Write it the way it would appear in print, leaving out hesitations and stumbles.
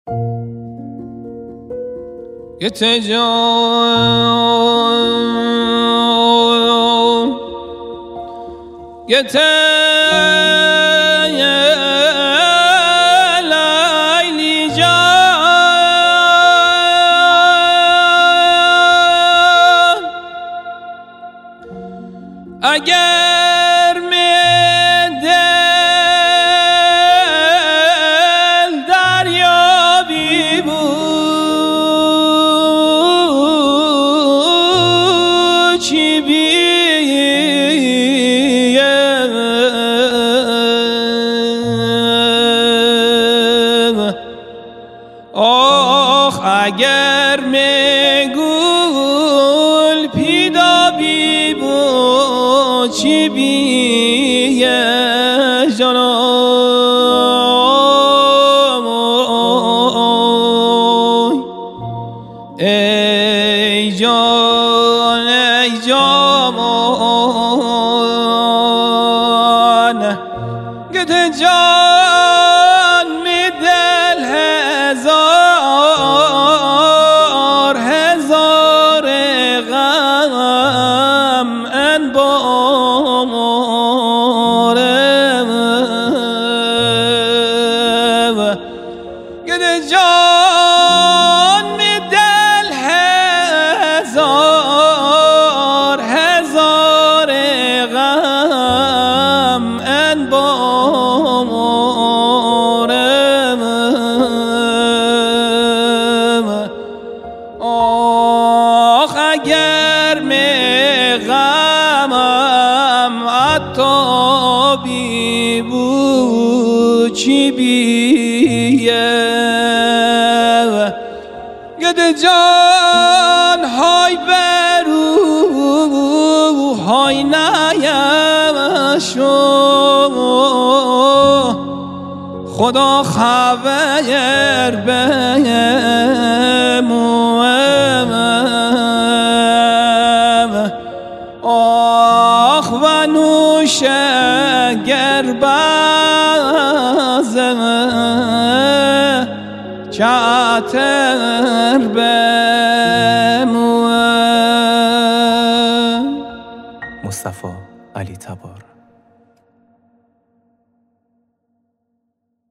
لیلی جان اگر می دل دریابی بود چی بیم آخ اگر می گل پیدا بی بود چی بیه جانم ای جان ای جان گده جان می دل هزار هزار غم انبارم گده جان می دل هزار هزار غم انبارم آخ اگر می غمم عطابی بود چی بیه گده جان های برو های نیمشو خدا خبر بمویم آخ و نوش گر بزمه چتر بمویم. مصطفی علی تبار.